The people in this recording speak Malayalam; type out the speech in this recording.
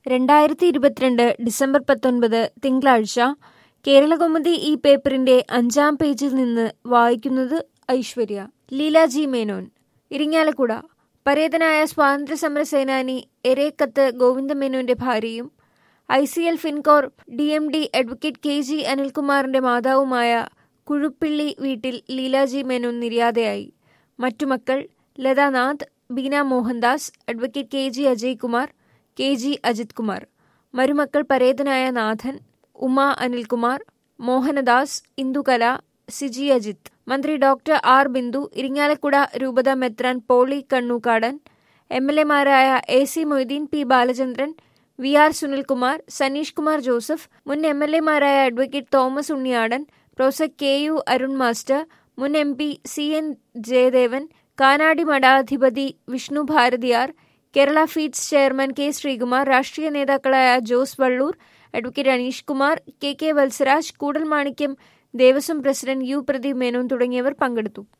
2022 ഡിസംബർ 19 തിങ്കളാഴ്ച കേരളകൗമുദി ഈ പേപ്പറിന്റെ 5-ാം പേജിൽ നിന്ന് വായിക്കുന്നത് ഐശ്വര്യ. ലീല ജി മേനോൻ, ഇരിങ്ങാലക്കുട. പരേതനായ സ്വാതന്ത്ര്യസമര സേനാനി എരേക്കത്ത് ഗോവിന്ദമേനോന്റെ ഭാര്യയും ICL Fincorp DMD advocate KG അനിൽകുമാറിന്റെ മാതാവുമായ കുഴുപ്പിള്ളി വീട്ടിൽ ലീല ജി മേനോൻ നിര്യാതയായി. മറ്റു മക്കൾ Lathanath, Beena Mohandas, advocate KG Ajaykumar, KG Ajith Kumar. മരുമക്കൾ പരേതനായ നാഥൻ, ഉമ അനിൽകുമാർ, മോഹനദാസ്, ഇന്ദുകല, സിജി അജിത്. മന്ത്രി ഡോക്ടർ R ബിന്ദു, ഇരിങ്ങാലക്കുട രൂപത മെത്രാൻ പോളി കണ്ണൂക്കാടൻ, MLA-മാരായ AC Moideen, P Balachandran, VR Sunilkumar, Saneesh Kumar Joseph, മുൻ MLA-മാരായ advocate Thomas Unniyadan, professor KU Arun master, മുൻ MP CN ജയദേവൻ, കാനാടി മഠാധിപതി Vishnu Bharathiyar, Kerala feeds chairman K Sreekumar, രാഷ്ട്രീയ നേതാക്കളായ Jose Vallur, advocate Aneesh Kumar, KK Valsaraj, Koodalmanikyam Devaswom president U Pradeep Menon തുടങ്ങിയവർ പങ്കെടുത്തു.